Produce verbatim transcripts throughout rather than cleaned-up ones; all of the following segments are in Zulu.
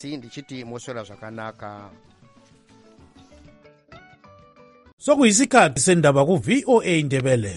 ndichiti moswera zvakanaka. Sokuyisikhathi sendaba ku V O A Ndebele.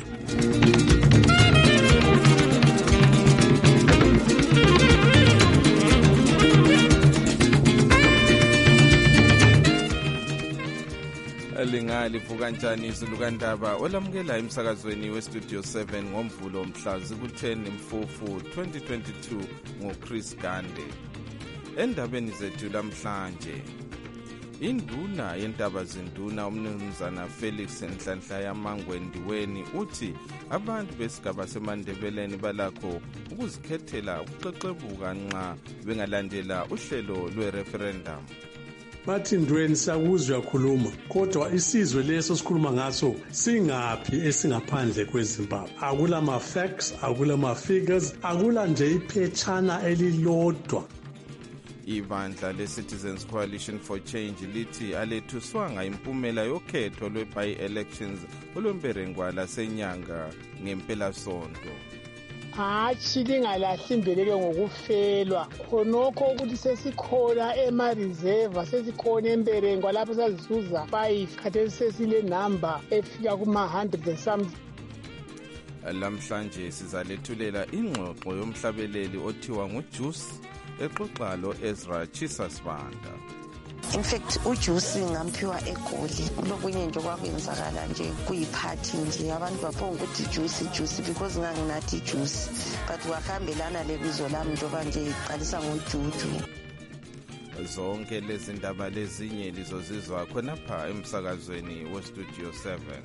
Lingali vuka njani izulukandaba olamukela emsakazweni westudio seven ngomvulo mhla ziku-ten Mfufu twenty twenty-two ngoChris Gande. Endabeni zethu lamhlanje, induna yentaba zinduna umnumzana Felix Nhlanhla Yamangwe Ndiweni uthi abantu besigaba seMandebeleni balakho ukuzikhethela ukuxexebuka nxa bengalandela uhlelo lwe-referendum. Bathi Ndweni sakuzwa khuluma kodwa isizwe leso sikhuluma ngaso singaphi esingaphandle kweZimbabwe. Akula ma facts, akula ma figures, akula nje iphetshana elilodwa. Ibandla le-Citizens Coalition for Change lithi alethuswanga impumela yokhetho lwe-by-elections olwemperengwa lasenyanga ngempela sonto. Hatshi lingalahli imbeleko ngokufelwa khonokho ukuthi sesikhona ema-reserve sesikhona emberengwa lapho sazizuza five khathesi sesile number efika kuma-one hundred and something. Lamhlanje sizalethulela ingxoxo yomhlabeleli othiwa nguJuice exoxa lo Ezra Chisasibanda. In fact ujuice ngamphiwa eGoli kulokunye nje kwakwenzakala nje kuyiphathi nje abantu baphonga ukuthi juice juice because nganginathi juice but wakahambelana lebizo lami njengoba nje iqalisa ngojuju. Zonke lezi ndaba lezinye lizozizwa khonapha emsakazweni westudio seven.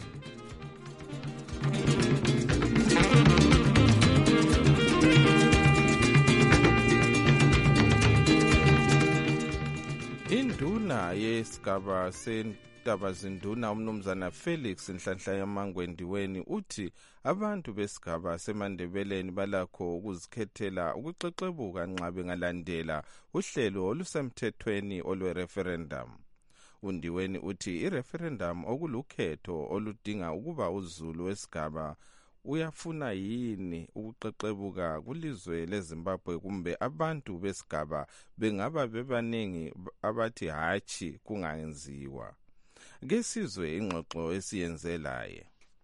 Induna yesigaba sentaba zinduna umnumzana Felix Nhlanhla Yamangwe Ndiweni uthi abantu besigaba seMandebeleni balakho ukuzikhethela ukuxexebuka nxa bengalandela uhlelo olusemthethweni olwe-referendum. Undiweni uthi i-referendum okulukhetho oludinga ukuba uzulu wesigaba uyafuna yini ukuxexebuka kulizwe leZimbabwe kumbe abantu besigaba bengaba bebaningi abathi hatshi kungenziwa. Ngesizwe ingxoxo esiyenzelaye.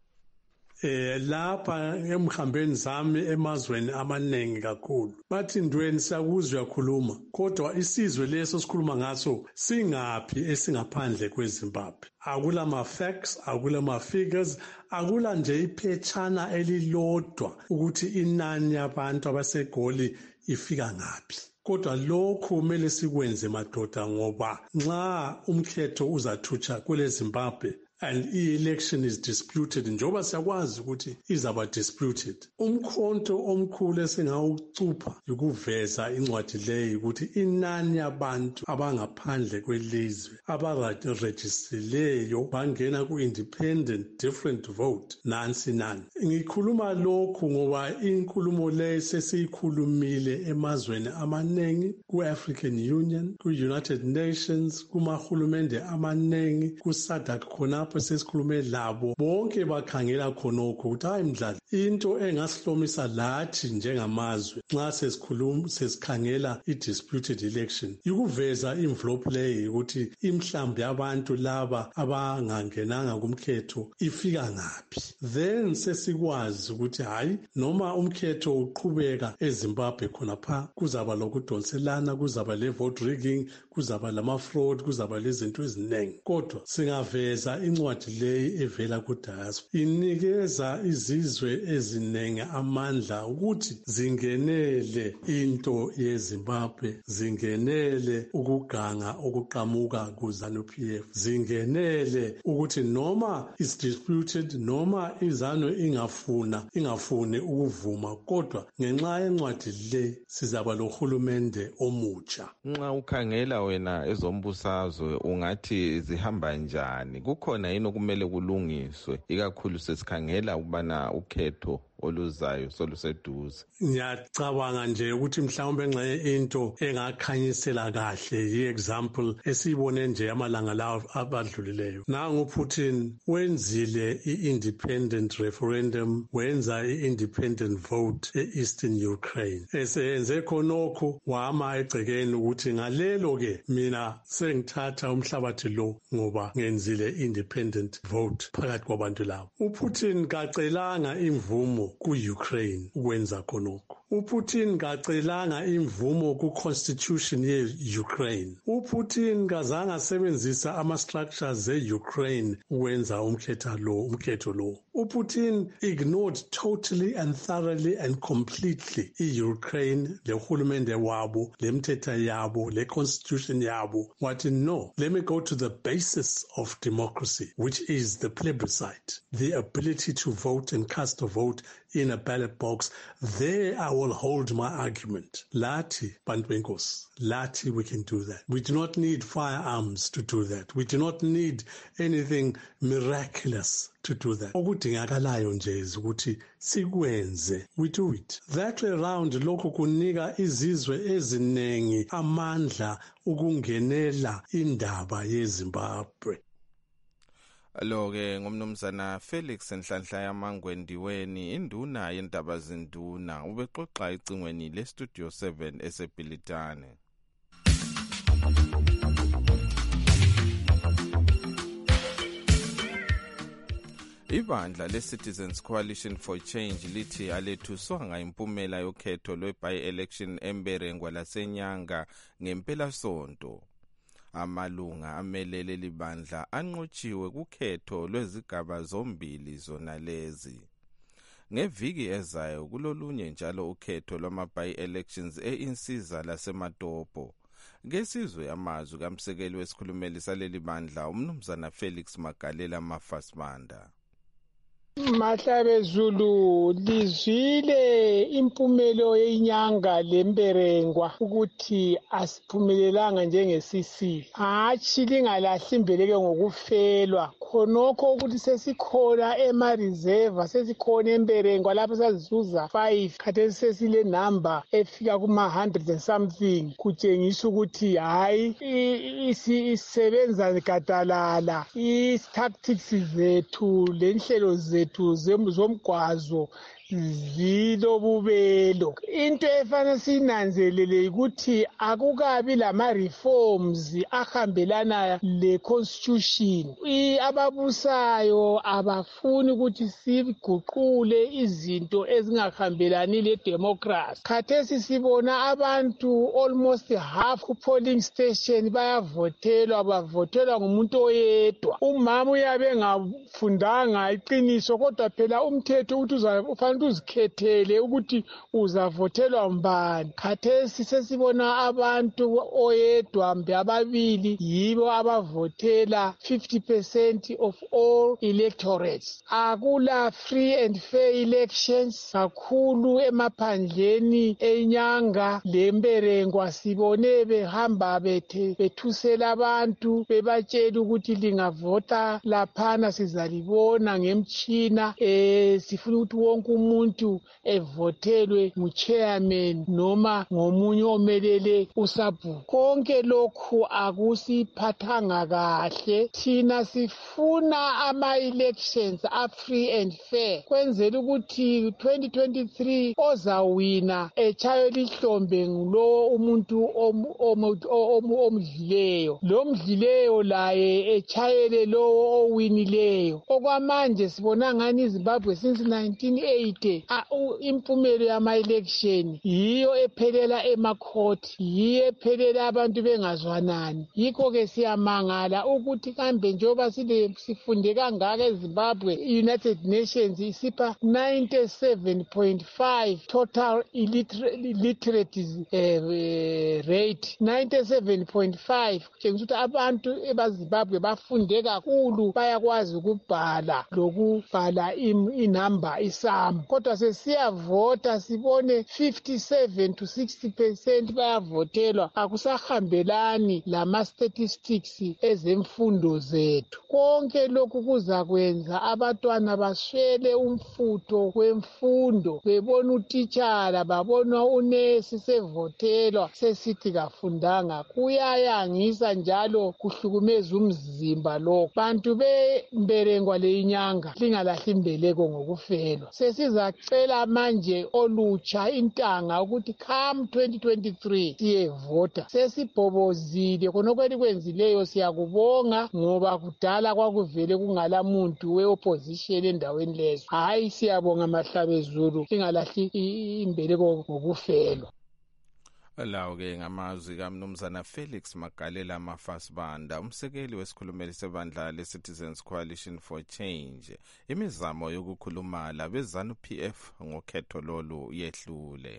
Eh lapha emhambeni zami emazweni amaningi kakhulu bathi Ndweni sakuzwa khuluma kodwa isizwe leso sikhuluma ngaso singaphi esingaphandle kweZimbabwe. Akula ma facts, akula ma figures, akula nje iphetshana elilodwa ukuthi inani yabantu abaseGoli ifika ngaphi. Kodwa lokho kumele sikwenze madoda ngoba nxa umkhetho uzathutsha kule Zimbabwe and i-election is disputed njoba siyakwazi ukuthi izaba disputed. Umkhonto omkhulu esingawucupha ukuveza incwadi leyi ukuthi inani yabantu abangaphandle kwelizwe abaregistrileyo bangena ku-independent different vote nansi nani. Ngikhuluma lokhu ngoba inkulumo leyi sesiyikhulumile emazweni amaningi ku-African Union, ku-United Nations, kumahulumende amaningi, ku-SADC khona lapho sesikhulume labo bonke bakhangela khonokho ukuthi hayi mdlali into engasihlomisa lathi njengamazwe nxa sesikhuluma sesikhangela i-disputed election ikuveza envelope leyi ukuthi imhlambi yabantu laba abangangenanga kumkhetho ifika ngaphi. Then sesikwazi ukuthi hayi noma umkhetho uqhubeka eZimbabwe khonapha kuzaba lokudonselana, kuzaba le vote rigging, kuzaba lama fraud, kuzaba lezinto eziningi. Kodwa singaveza incwadi leyi evela kudiaspora inikeza izizwe eziningi amandla ukuthi zingenele into yeZimbabwe, zingenele ukuganga okuqhamuka kuZANU-P F, zingenele ukuthi noma is disputed noma izano ingafuna ingafuni ukuvuma kodwa ngenxa yencwadi le sizaba lohulumende omutsha. Nxa ukhangela wena ezombusazwe ungathi zihamba njani? Kukhona yini okumele kulungiswe ikakhulu sesikhangela ukubana ukhetho oluzayo soluseduze. Ngiyacabanga nje ukuthi mhlawumbe ngenye into engakhanyisela kahle yi-example esiyibone nje amalanga lawo abadlulileyo. Nangu uPutin wenzile i-independent referendum, wenza i-independent vote e-Eastern Ukraine. Eseyenze khonokho wama egcekeni ukuthi ngalelo ke mina sengithatha umhlabathi lo ngoba ngenzile independent vote phakathi kwabantu labo. uPutin kacelanga imvumo ku-Ukraine ukwenza khonokho. uPutin kacelanga imvumo ku-constitution ye-Ukraine. uPutin kazange asebenzisa ama-structures e-Ukraine ukwenza umkhetho lo umkhetho lo. uPutin ignored totally and thoroughly and completely i-Ukraine, le hulumende wabo, le mthetho yabo, le constitution yabo. Wathi no, let me go to the basis of democracy, which is the plebiscite, the ability to vote and cast a vote in a ballot box. There I will hold my argument. Lati, bantu benkosi, Lati, we can do that. We do not need firearms to do that. We do not need anything miraculous to do that. Okudingakalayo nje ukuthi sikwenze, we do it. That way around lokho kunika izizwe ezinengi amandla ukungenela indaba yeZimbabwe. Alo-ke ngumnumzana Felix Nhlanhla Yamangwendiweni, induna yendaba zinduna, ubexoxa icingweni le-Studio seven eseBhilitane. Ibandla le-Citizens Coalition for Change lithi alethuswanga impumela yokhetho lwe-by-election emberengwa laseNyanga ngempela sonto. Amalunga amelele libandla anqotshiwe kukhetho lwezigaba zombili zona lezi. Ngeviki ezayo kulolunye njalo ukhetho lwama-by-elections e-Insiza laseMatopo. Ngesizwe amazwi kamsekeli wesikhulumeli saleli bandla umnumzana Felix Magalela Mafasmanda. Mahlabe Zulu lizwile impumelo yenyanga lemberengwa ukuthi asiphumelelanga njengesisili. Hatshi lingalahli imbeleke ngokufelwa. Khonokho ukuthi sesikhona ema-reserve, sesikhona emberengwa lapho sazizuza five, khathesi sesile number efika kuma hundred and something. Kutshengisa ukuthi hayi isebenza gadalala. I-tactics zethu lenhlelo zethu zomgwazo zilobubelo. Into efana sinanzelele ukuthi akukabi lama reforms ahambelana le constitution. Ababusayo abafuni ukuthi siguqule izinto ezingahambelani le democracy. Khathesi sibona abantu almost half ku polling station bayavotelwa, bavotelwa ngumuntu oyedwa. Umama uyabe ngafundanga iqiniso kodwa phela umthetho ukuthi uzafanele uzikhethele ukuthi uzavotelwa mbani. Khathesi sesibona abantu oyedwa mbe ababili yibo abavotela fifty percent of all electorates. Akula free and fair elections kakhulu emaphandleni enyanga lemberengwa. Sibone behamba bethe bethusela abantu bebatshela ukuthi lingavota laphana sizalibona ngemtshina. Eh sifuna ukuthi wonke umuntu evotelwe ngu-chairman noma ngomunye omelele usabhuku. Konke lokhu akusiphathanga kahle. Thina sifuna ama-elections a-free and fair kwenzela ukuthi twenty twenty-three ozawina echayo lihlombe ngulo umuntu omdlileyo. Lo mdlileyo laye echayele lo owinileyo. Okwamanje sibona ngani iZimbabwe since nineteen eighty impumelo yama-election yiyo ephelela emakhoti, yiyo ephelela abantu bengazwanani. Yikho ke siyamangala ukuthi kambe njengoba sifunde kangaka eZimbabwe, United Nations isipha ninety-seven point five total illiterate rate. ninety-seven point five kutshengisa ukuthi abantu ebaZimbabwe bafunde kakhulu, bayakwazi ukubhala lokubhala inamba isamba. kodwa sesiyavota sibone fifty-seven to sixty percent bayavotelwa, akusahambelani lama-statistics ezemfundo zethu. Konke lokhu kuzakwenza abantwana baswele umfutho wemfundo, bebona utitshala, babona unesi sevotelwa sesithi kafundanga. Kuyayangisa njalo kuhlukumeza umzimba lokho. Bantu bemberengwa le inyanga lingalahli imbeleko ngokufelwa. Sesizacela manje olutsha intanga ukuthi come twenty twenty-three siyevota. Sesibhobozile khonokho elikwenzileyo siyakubonga ngoba kudala kwakuvele kungala muntu we-opposition endaweni lezo. Hayi siyabonga Mahlabezulu lingalahli imbeleko ngokufelwa. Lawo-ke ngamazwi kaMnumzana Felix Magalela Mafasibanda, umsekeli wesikhulumeli sebandla le-Citizens Coalition for Change. Imizamo yokukhuluma labezanu P F ngokhetho lolu yehlule.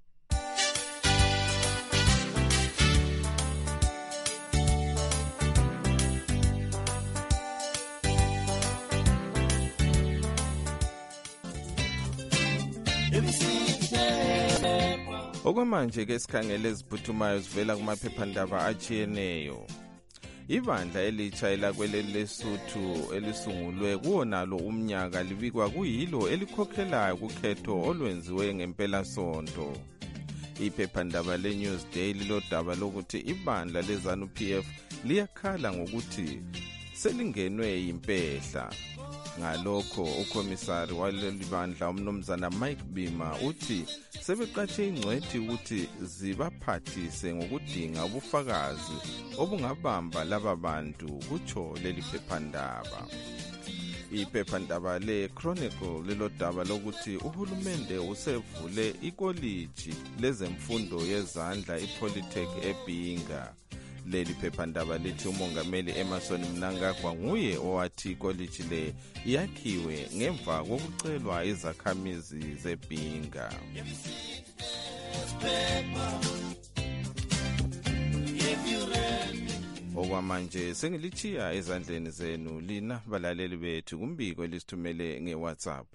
Okwamanje ke sikhangele eziphuthumayo zivela kumaphephandaba atshiyeneyo. Ibandla elitsha elakweleli leSuthu elisungulwe kuwonalo umnyaka libikwa kuyilo elikhokhelayo kukhetho olwenziwe ngempela sonto. Iphephandaba leNewsday lilodaba lokuthi ibandla lezanu P F liyakhala ngokuthi selingenwe yimpehla. Ngalokho ukomisari waleli bandla umnumzana Mike Bima uthi sebeqatshe ingcwethi ukuthi zibaphathise ngokudinga ubufakazi obungabamba laba bantu, kutsho leli phephandaba. Iphephandaba le Chronicle lilodaba lokuthi uhulumende usevule ikoliji lezemfundo yezandla iPolytech eBinga. Leli phephandaba lithi umongameli Emerson Mnangagwa nguye owathi ikoliji le yakhiwe ngemva kokucelwa izakhamizi zeBinga. Okwamanje sengilichiya ezandleni zenu lina balaleli bethu kumbiko elisithumele ngeWhatsApp.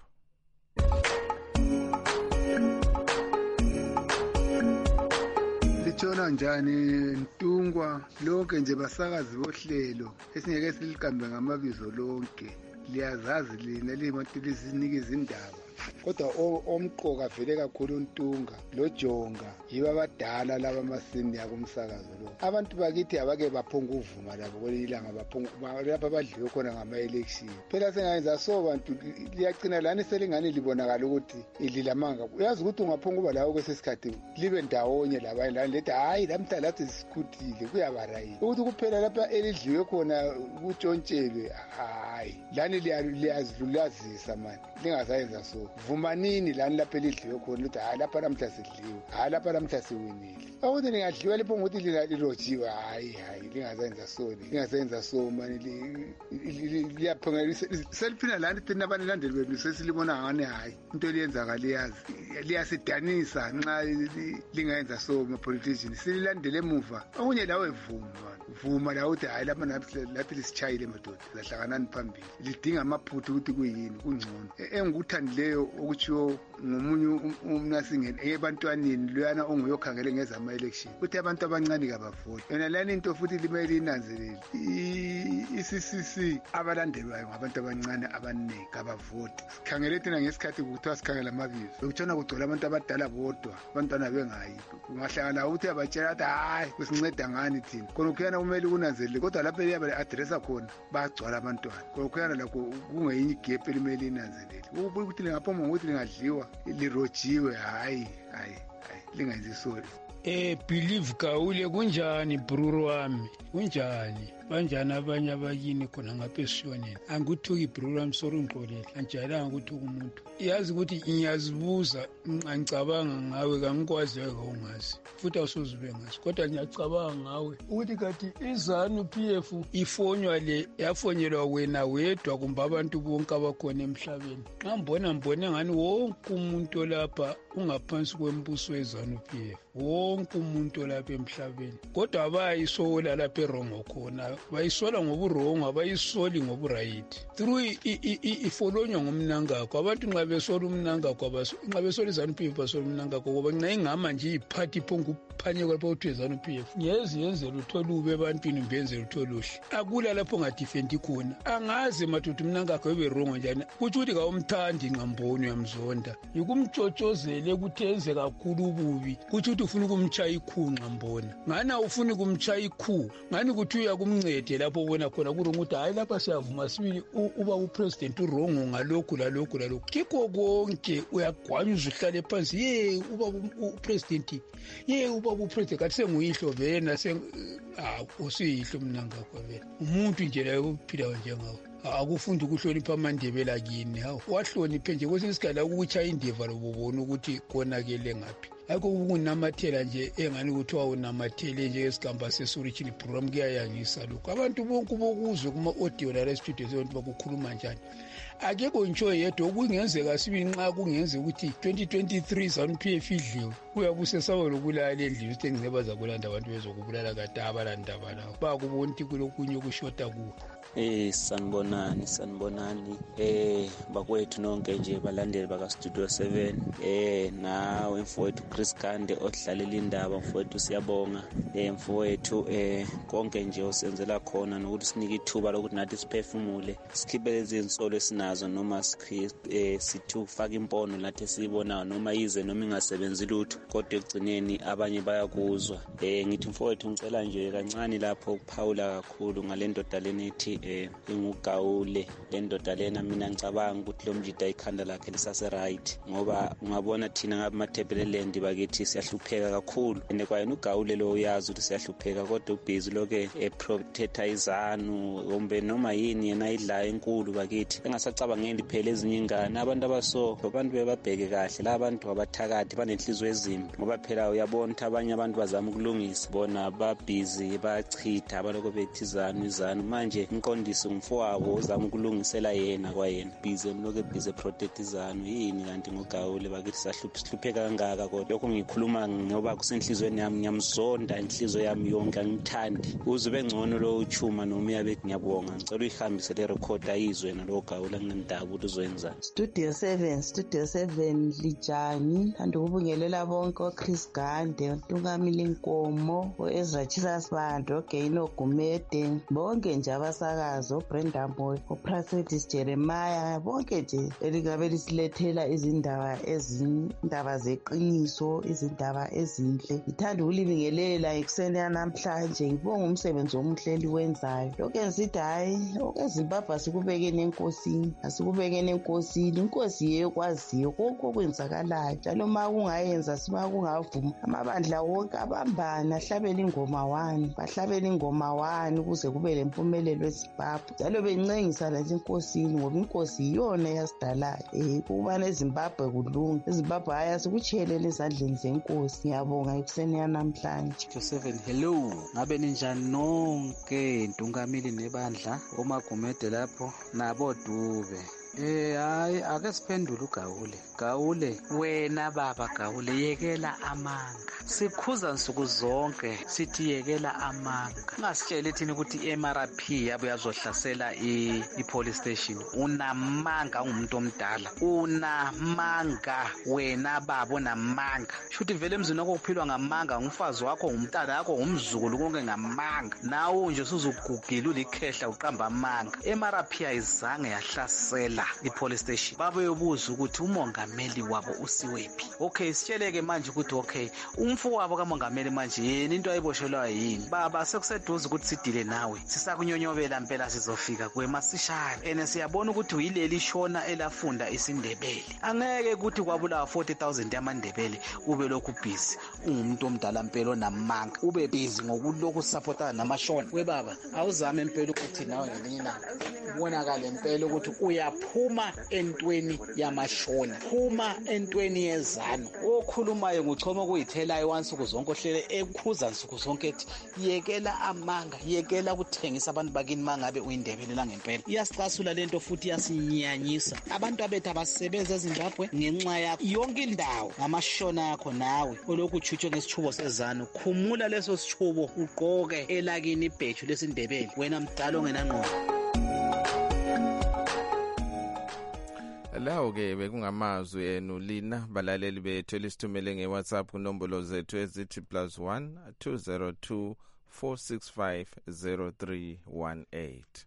Litshona njani Ntungwa lonke nje basakazi bohlelo esingeke silikambe ngamabizo lonke liyazazi lina limatilizinikeza indaba kodwa omqoka vele kakhulu Ntunga loJonga yiba abadala laba masini yakumsakazo lo. Abantu bakithi abake baphonga uvuma labo kwelilanga baphonga lapha badliwe khona ngama election. Phela sengayenza so bantu liyagcina lani selingani libonakala ukuthi ililamanga. Uyazi ukuthi ungaphonga uba lawo kwesesikhathi libe ndawonye labanye lani lethi hayi lamhla lathi sikhutile kuyabarayi. Ukuthi kuphela lapha elidliwe khona kutshontshele hayi. Lani liyazilulazisa manje. Lingasayenza so. Vumanini lani lapha elidliwe khona ukuthi hayi lapha namhla sidliwe. Hayi lapha namhla siwinile. Ukuthi lingadliwa lapho ngokuthi lilojiwe hayi hayi lingasenza so lingasenza so manje liyaphonga seliphina lani thina abanilandeli bethu sesilibona ngane hayi into liyenza liyazi liyasidanisa nxa lingayenza so ma politicians sililandele emuva okunye lawe vuma vuma la uthi hayi lapha lapha lisichayile madoda lahlanganani phambili lidinga amaphuthu ukuthi kuyini kungcono engikuthandileyo okuchiwo ngomunye umnasingene ebantwaneni loyana onguyokhangele ngezama election uthi abantu abancane kabavoti yona lani into futhi limele inanzelele i-C C C abalandelwayo ngabantu abancane abaningi kabavoti sikhangele thina ngesikhathi kuthiwa sikhangela amabizo lokutshona kugcola abantu abadala bodwa abantwana bengayi kungahlangana ukuthi abatshela ukuthi hayi kusinceda ngani thina khona kumele kunanzelele kodwa lapho liyabe le-adressa khona bayagcwala abantwana khona lakho kungeyinye igephu elimele inanzelele ukuthi lingaphuma ngokuthi lingadliwa lirojiwe hayi hayi hayi lingayenzi sori. Eh believe Kaule kunjani bruru wami kunjani banjani abanye abakini khona ngaphesiyoneni anguthuki bruru wami sorry ngixolele anjayelanga ukuthi umuntu yazi ukuthi ngiyazibuza ngicabanga ngawe kangikwazi ungazi futhi awusuzube ngazi kodwa ngiyacabanga ngawe ukuthi kathi izanu P F ifonywa le yafonyelwa wena wedwa kumbe abantu bonke abakhona emhlabeni ngambona mbone ngani wonke umuntu lapha ungaphansi kwembuso we-ZANU-P F, wonke umuntu olapha emhlabeni. Kodwa abayisola lapha erongo khona, bayisola ngoburongo, abayisoli ngoburayithi. Through ifolonywa ngumnangakho, abantu nxa besola umnangakho, nxa besola i-ZANU-P F basola umnangakho, ngoba nxa ingama nje iyiphathi iphonga ukuphanyekwa lapha kuthiwa i-ZANU-P F. Ngeze yenzela uthole ube ebantwini mbenzela uthole uhle. Akula lapho ngadifendi khona. Angazi madoda umnangakho eberongo njani. Kutsho ukuthi kawumthandi Ngqamboni uyamzonda. Yikumtshotshozele ukuthi enze kakhulu ububi. Kutsho ukuthi ufuna ukumtshaya ikhu Ngqamboni. Ngani awufuni ukumtshaya ikhu. Ngani ukuthi uya kumncede lapho ubona khona kurongo ukuthi hayi lapha siyavuma sibili uba upresident urongo ngalokhu lalokhu lalokhu. Kikho konke uyagwanyuza uhlale phansi. Ye uba upresident. Ye uba upresident kathi senguyihlo vena seng ah usiyihlo mnangakho vena. Umuntu nje la uphila njengawe. Akufundi ukuhlonipha amandebela kini. Hawu wahloniphe nje kwesinye isikhathi ukutshaya indeva lobubona ukuthi konakele ngaphi. Akho ukunamathela nje engani ukuthi wawunamathele nje esigamba sesoriginal program kuyayangisa lokho. Abantu bonke bokuzwe kuma audio la studio zonke bakukhuluma njani. Akekho ntsho yedwa okungenzeka sibi nxa kungenza ukuthi twenty twenty-three ZANU-P F idliwe. Kuyabusesaba lokulala endlini ukuthi ngizeba zakulanda abantu bezokubulala kade abalanda lawo. Bakubona ukuthi kulokunye ukushota kuwo. Eh sanibonani sanibonani eh bakwethu nonke nje balandeli baka Studio seven eh nawe mfowethu Chris Kande odlalela indaba mfowethu siyabonga eh mfowethu eh konke nje osenzela khona nokuthi sinike ithuba lokuthi nathi siphefumule sikhiphe lezi insolo esinazo noma eh sithu ufaka impono lathi siyibonayo noma yize noma ingasebenzi lutho kodwa ekugcineni abanye bayakuzwa eh ngithi mfowethu ngicela nje kancane lapho ukuphawula kakhulu ngalendoda lenithi eh ingugawule lendoda lena mina ngicabanga ukuthi lo mjida ikhanda lakhe lisase right ngoba ungabona thina ngamathebeleland bakithi siyahlupheka kakhulu ene kwayena ugawule lo uyazi ukuthi siyahlupheka kodwa ubhizi loke eprotector izanu ngombe noma yini yena idla enkulu bakithi engasacabangeli phela ezinye ingane abantu abaso abantu bebabheke kahle la abantu abathakathi banenhliziyo ezimbi ngoba phela uyabona ukuthi abanye abantu bazama ukulungisa bona babhizi bachitha abaloko bethizana izanu manje umqondisi umfowabo uzama ukulungisela yena kwayena bize mloke bize protect izanu yini kanti ngogawule bakithi sahlupheka kangaka kodwa lokho ngikhuluma ngoba kusenhlizweni yami ngiyamzonda inhliziyo yami yonke angithandi uzube ngcono lo uchuma noma uyabethi ngiyabonga ngicela uyihambise le record ayizwe nalo gawula ngendaba ukuthi uzoyenza. Studio seven Studio seven lijani thanda ukubingelela bonke oChris Gande uNtungamile Nkomo oEzra Chisasibando oGaino Gumede bonke nje abasakazo Brenda Moyo uProfetis Jeremiah bonke nje elingabe lisilethela izindaba ezindaba zeqiniso izindaba ezinhle ngithanda ukulibingelela ekuseni namhlanje ngibonga umsebenzi omuhle liwenzayo lokho ngithi hayi okeZimbabwe sikubekene enkosini asikubekene enkosini inkosi yekwaziyo konke okwenzakalayo njalo ma kungayenza siba kungavuma amabandla wonke abambana ahlabela ingoma one bahlabela ingoma one ukuze kube lempumelelo eZimbabwe njalo bencengisa lezi inkosini ngoba inkosi iyona yasidalayo eh kuba neZimbabwe kulunga eZimbabwe haya sikuthelele ezandleni zenkosi ngiyabonga ekuseni namhlanje. Studio seven hello ngabe ninjani nonke Ntungamili nebandla omagumede lapho nabo Dube. Eh hayi ake siphendule uGawule. Gawule wena baba Gawule yekela amanga. Sikhuza nsuku zonke sithi yekela amanga. Ungasitshela thina ukuthi i-M R P yabo yazohlasela i-police station. Unamanga ungumuntu omdala. Unamanga wena baba unamanga. Shuthi vele emzini wakho kuphilwa ngamanga umfazi wakho umntana wakho umzukulu konke ngamanga. Nawo nje usuzugugila ulikhehla uqamba amanga. I-M R P ayizange yahlasela i-police station babeyobuza ukuthi umongameli wabo usiwephi. Okay sitsheleke manje ukuthi okay umfowabo kamongameli manje yena into ayiboshelwa yini baba sekuseduze ukuthi sidile nawe sisakunyonyobela impela sizofika kwemasishana ene siyabona ukuthi uyileli shona elafunda isindebele angeke ukuthi kwabulawa forty thousand yamandebele ube lokhu busy ungumuntu omdala mpela onamanga ube busy ngokulokhu supportana namashona webaba awuzame impela ukuthi nawe ngelinye ilanga ubonakale impela ukuthi uyaphuma entweni yamashona phuma entweni yezano okhulumayo nguchoma kuyithelayo wansuku zonke ohlele ekhuza nsuku zonke ethi yekela amanga yekela ukuthengisa abantu bakini mangabe uyindebele la ngempela iyasicasula lento futhi yasinyanyisa abantu abethu abasebenza eZimbabwe ngenxa yakho yonke indawo ngamashona akho nawe olokuchutshe ngesitshubo sezano khumula leso sitshubo ugqoke elakini ibheju lesindebele wena mdala ongenangqondo. Lawo ke bekungamazwi enu lina balaleli bethu elisithumele ngeWhatsApp kunombolo zethu ezithi plus one two zero two four six five zero three one eight.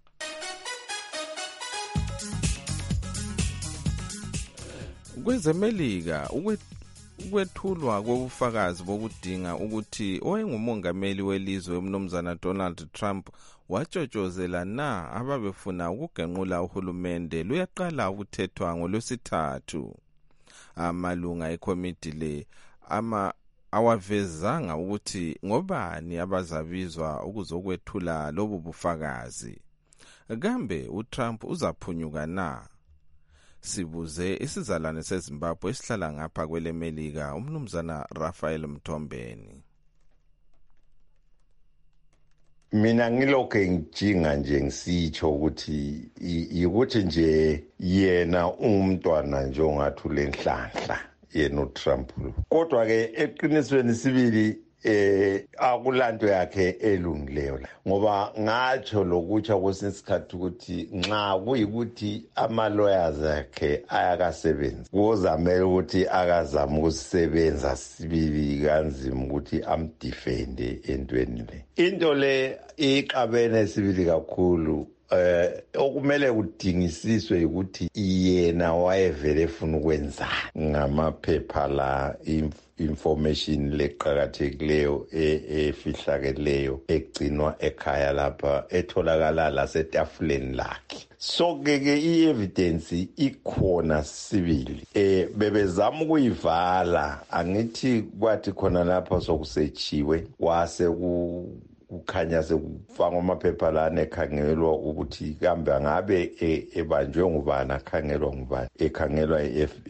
KwezeMelika ukwethulwa kobufakazi bokudinga ukuthi owayengumongameli welizwe umnumzana Donald Trump watshotshozela na ababefuna ukugenqula uhulumende luyaqala ukuthethwa ngolwesithathu. Amalunga ekomiti le ama awavezanga ukuthi ngobani abazabizwa ukuzokwethula lobu bufakazi. Kambe uTrump uzaphunyuka na? Sibuze isizalwane seZimbabwe esihlala ngapha kweleMelika umnumzana Raphael Mthombeni. Mina ngilokho ngijinga nje ngisitsho ukuthi ukuthi nje yena umntwana nje ongathule enhlanhla yena uTrump. Kodwa ke eqinisweni sibili eh akulanto yakhe elungileyo ngoba ngatsho lokutsha kwesikhathi ukuthi nxa kuyikuthi ama lawyers akhe ayakasebenza kuzamela ukuthi akazama ukusebenza sibili kanzima ukuthi amdefende entweni le into le iqabene sibili kakhulu. Eh okumele kudingisiswe ukuthi yena wayevele efuna ukwenza ngamaphepha la information leqhakathekileyo efihlakeleyo egcinwa ekhaya lapha etholakala la setafuleni lakhe. So ke i-evidence ikhona sibili eh bebezama ukuyivala angithi kwathi khona lapha sokusechiwe wase ku ukhanya sekufanga amaphepha lana ekhangelwa ukuthi kambe ngabe ebanjwe ngubani akhangelwa ngubani ekhangelwa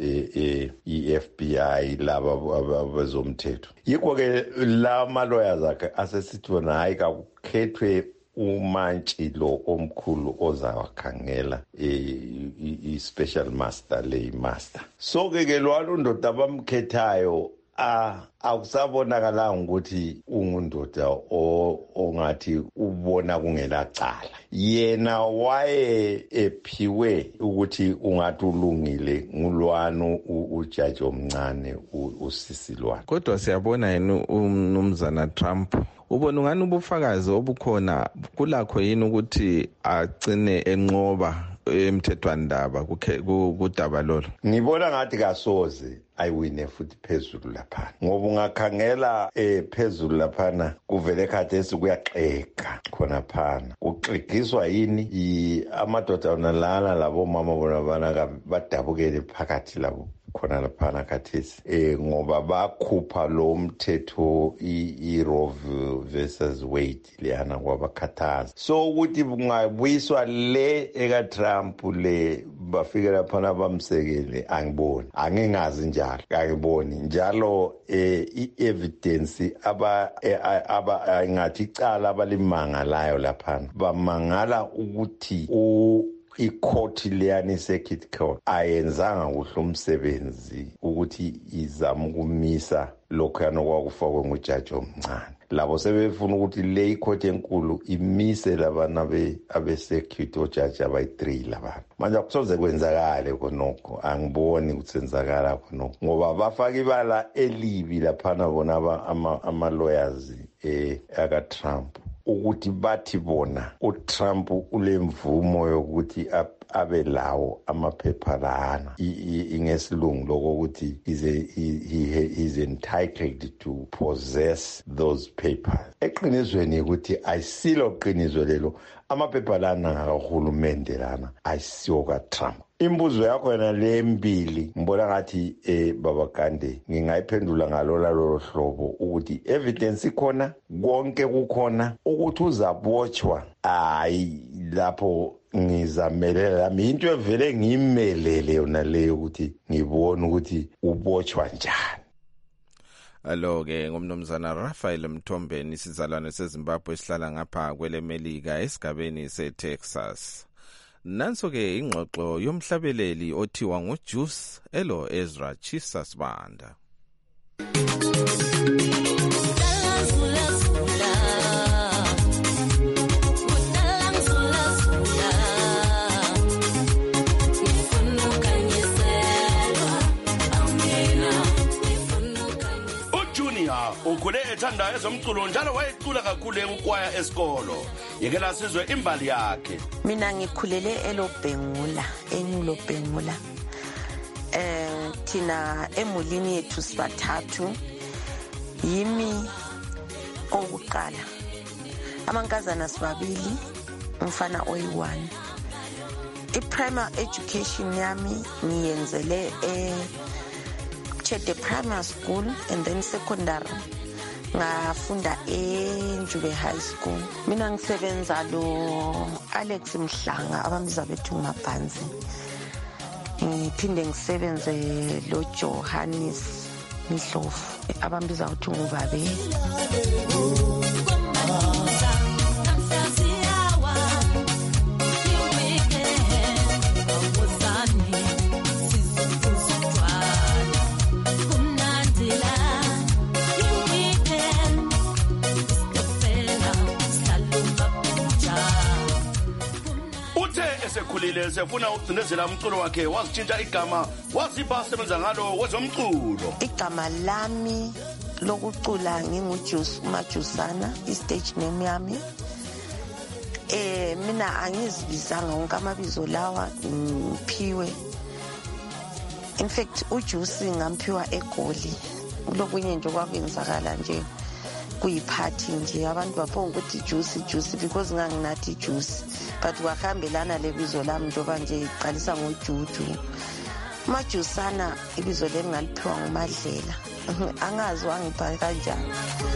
i-F B I laba abezomthetho. Yikho ke la ma lawyers akhe asesithi wona hayi kakukhethwe umantshi lo omkhulu ozawakhangela i-special master le master. So ke ke lo ndoda abamkhethayo Ah akusabonakala ukuthi ungundoda ongathi ubona kungelacala. Yena waye ephiwe ukuthi ungathi ulungile ngulwano ujaji omncane usisilwana. Kodwa siyabona yena umnumzana Trump ubona ngani ubufakazi obukhona kulakho yini ukuthi agcine enqoba emthethwandaba kudaba lolo. Ngibona ngathi kasoze ayiwine futhi phezulu lapha ngoba ungakhangela eh phezulu lapha kuvele khathesi kuyaxega khona phana uxegiswa yini amadoda onalana labo mama bona bana badabukele phakathi labo khona lapha khathesi eh ngoba bakhupha lo mthetho i-Roe versus Wade leyana kwabakhathaza. So ukuthi kungabuyiswa le eka Trump le bafike lapha bamsekele angiboni angingazi njalo angiboni njalo eh i-evidence aba aba ngathi icala abalimanga layo lapha bamangala ukuthi u ikhoti leyani circuit court ayenzanga kuhle umsebenzi ukuthi izama ukumisa lokho yanokufakwe ngujaji omncane. Labo sebefuna ukuthi le ikhoti enkulu imise labana be abe circuit ojaji abayi three labantu. Manje akusoze kwenzakale konokho angiboni kutsenzakala konokho ngoba bafaka ibala elibi lapha bona ama ama lawyers eh aka Trump ukuthi bathi bona uTrump ulemvumo yokuthi abe lawo amaphepha lana ingesilungu lokuthi is a he is entitled to possess those papers. Eqinisweni ukuthi ayisilo qiniso lelo amaphepha lana ngakahulumende lana ayisiyo ka Trump. Imbuzo yakho yena lembili ngibona ngathi eh baba Kande ngingayiphendula ngalola lo hlobo ukuthi evidence ikhona konke kukhona ukuthi uzabotshwa ayi lapho ngizamelela lami into evele ngimelele yona leyo ukuthi ngibone ukuthi ubotshwa njani. Alo ke ngumnumzana Raphael Mthombeni isizalwane seZimbabwe esihlala ngapha kwelemelika esigabeni seTexas. Nanso ke ingxoxo yomhlabeleli othiwa nguJuice Elo Ezra Chisas Banda. Ukhule ethanda ezomculo njalo wayecula kakhulu ekwaya esikolo. Yekela sizwe imbali yakhe. Mina ngikhulele eLobhengula, eNyulobhengula. Eh thina emulini yethu sibathathu. Yimi okuqala. Amankazana sibabili, umfana oyi-one. I-primary education yami ngiyenzele eh the primary school and then secondary ngafunda eNjube High School. Mina ngisebenza lo Alex Mhlanga abambiza bethu ngaphansi. Ngiphinde ngisebenze lo Johannes Mhlofu abambiza ukuthi ngubabe. Esekhulile sefuna ukugcinezela umculo wakhe wazitshintsha igama wazipha sebenza ngalo wezomculo. Igama lami lokucula nginguJuice Majusana, i-stage name yami. Eh mina angizibizanga wonke amabizo lawa ngiphiwe. In fact uJuice ngamphiwa eGoli. Kulokunye nje kwakwenzakala nje kuyiparty nje abantu baphonga ukuthi Juice Juice because nganginathi Juice. But wakahambelana lebizo lami njoba nje iqalisa ngoJuju. Majusana ibizo lengaliphiwa nguMadlela. Angazi wangipha kanjani.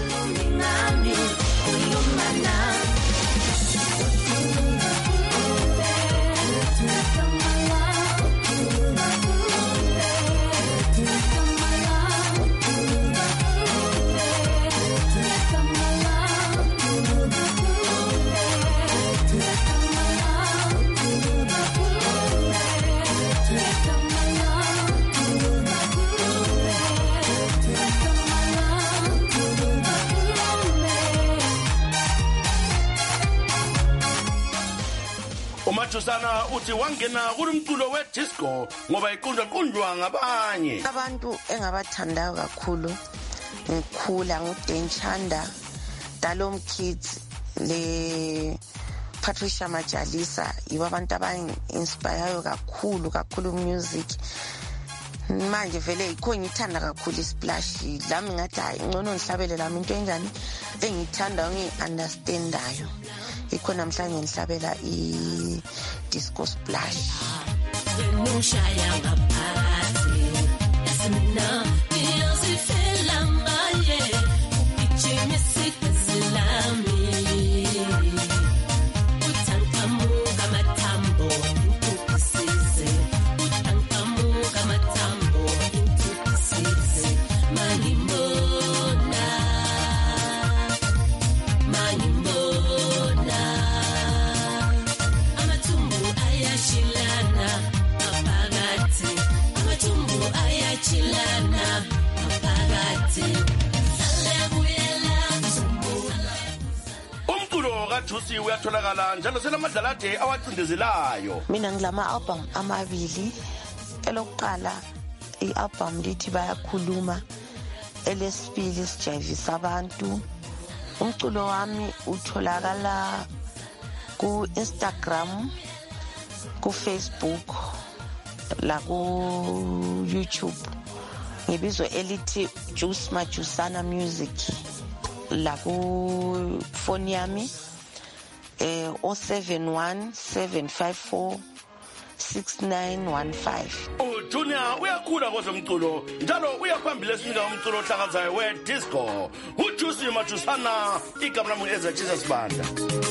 Majusana uthi wangena kulumculo wedisco ngoba iqundwa qundwa ngabanye. Abantu engabathandayo kakhulu ngikhula nguDenchanda, Dalom Kids, le Patricia Majalisa, yibo abantu abainspire kakhulu kakhulu music. Manje vele ikho ngithanda kakhulu isplash lami ngathi hayi ngcono ngihlabele lami into enjani engithanda ngiunderstandayo. Ikho namhlanje ngihlabela I disco splash. Ushaya ngaphakathi yasimna ngiyozifela ngaye ugijima isikhasilami uthankamuka amathambo intukusize uthankamuka amathambo intukusize mangimbona mangimbona amathumbu ayashilana aphakathi amathumbu ayachilana aphakathi. Umculo kaJuice uyatholakala njalo selamadlalade awacindezelayo. Mina ngilama album amabili. Elokuqala i-album lithi bayakhuluma, elesibili sijayivisa abantu. Umculo wami utholakala ku Instagram ku Facebook la ku YouTube ngibizo elithi Juice Majusana Music, la ku phone yami eh zero seven one seven five four six nine one five. uJunior uyakhula kwezomculo njalo uyaphambili esinika umculo ohlakazayo we-disco. uJuice Majusana igama lami ezathisa sibanda.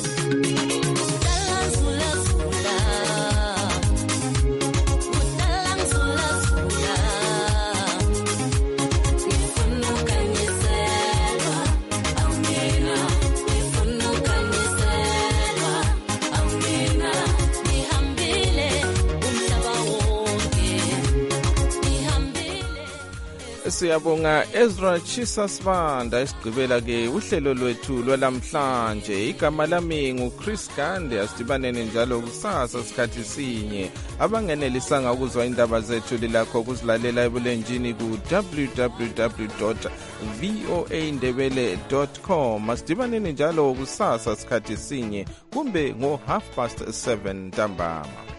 Siyabonga Ezra Chisasbanda. Isigqibela ke uhlelo lwethu lwalamhlanje. Igama lami nguChris Gande. Asidibaneni njalo kusasa sikhathi sinye. Abangenelisanga ukuzwa indaba zethu lilakho ukuzilalela ebulenjini ku w w w dot voa ndebele dot com. Asidibaneni njalo kusasa sikhathi sinye kumbe ngo half past seven ntambama.